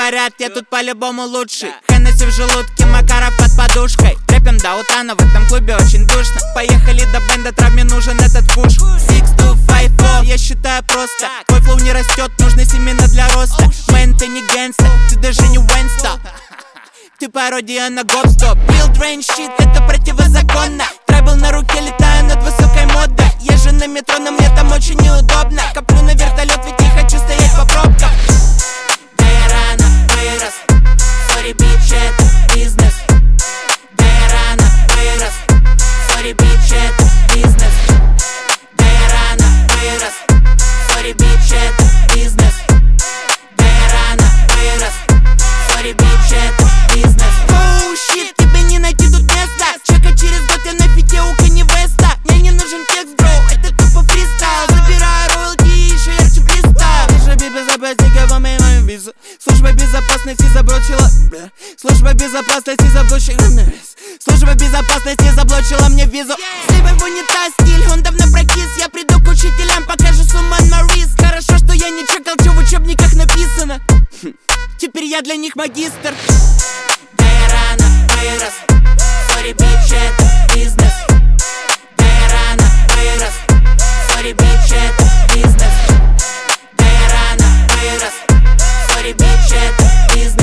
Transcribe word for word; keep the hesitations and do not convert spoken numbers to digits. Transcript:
говорят, я тут по-любому лучший. Хеннесси в желудке, Макаров под подушкой. Трэпим до утра, но в этом клубе очень душно. Поехали до бенда, травме нужен этот пуш. Six to five four, я считаю просто. Твой флоу не растет, нужны семена для роста. Мэн, ты не гангста, ты даже не Уэнста. Ты пародия на гоп-стоп. Build range shit, это противозаконно. Трайбл на руке, летаю над высокой модой. Езжу на метро, но мне там очень неудобно. Коплю на вертолет, ведь не хочу стоять по пробкам. Да я рано вырос, сори, бич, это бизнес. Да я рано вырос, сори, бич, это бизнес. Да я рано вырос, сори, бич, это бизнес. Да я рано вырос, сори, бич, это бизнес. Оу, щит, тебе не найти тут места. Чека через год я на фите у Кани Веста. Мне не нужен текст, бро, это тупо фристайл. Забираю роялти и еще ярче блистайл. Служба безопасника, вами мою визу. Служба безопасности заблочила. Служба безопасности заблочила. Служба безопасности заблочила мне визу. Сливай в унитаз стиль, он давно прокис. Я приду к учителям, покажу сумман на риск. Хорошо, что я не чекал, что в учебниках написано. Теперь я для них магистр. Да я рано вырос, сори, бич, это бизнес. Да я рано вырос, сори, бич, это бизнес. Да я рано вырос, сори, бич, это бизнес.